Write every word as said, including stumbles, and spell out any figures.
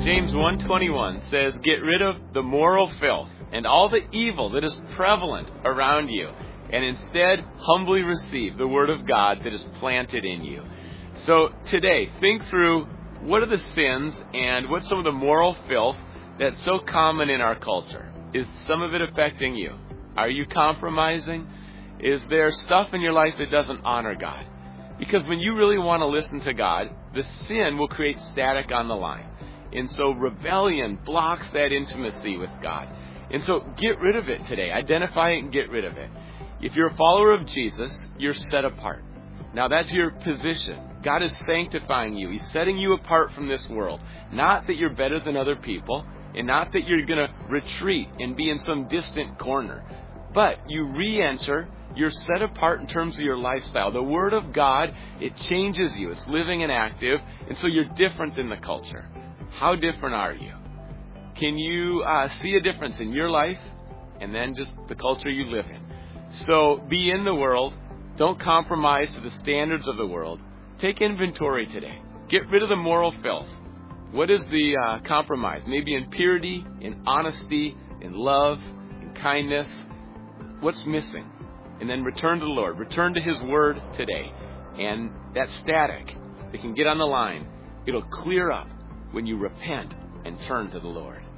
James one twenty-one says, "Get rid of the moral filth and all the evil that is prevalent around you, and instead humbly receive the word of God that is planted in you." So today, think through what are the sins and what's some of the moral filth that's so common in our culture. Is some of it affecting you? Are you compromising? Is there stuff in your life that doesn't honor God? Because when you really want to listen to God, the sin will create static on the line. And so rebellion blocks that intimacy with God. And so get rid of it today. Identify it and get rid of it. If you're a follower of Jesus, you're set apart. Now that's your position. God is sanctifying you. He's setting you apart from this world. Not that you're better than other people, and not that you're going to retreat and be in some distant corner. But you re-enter. You're set apart in terms of your lifestyle. The Word of God, it changes you. It's living and active. And so you're different than the culture. How different are you? Can you uh, see a difference in your life and then just the culture you live in? So be in the world. Don't compromise to the standards of the world. Take inventory today. Get rid of the moral filth. What is the uh, compromise? Maybe in purity, in honesty, in love, in kindness. What's missing? And then return to the Lord. Return to His Word today. And that static that can get on the line, it'll clear up when you repent and turn to the Lord.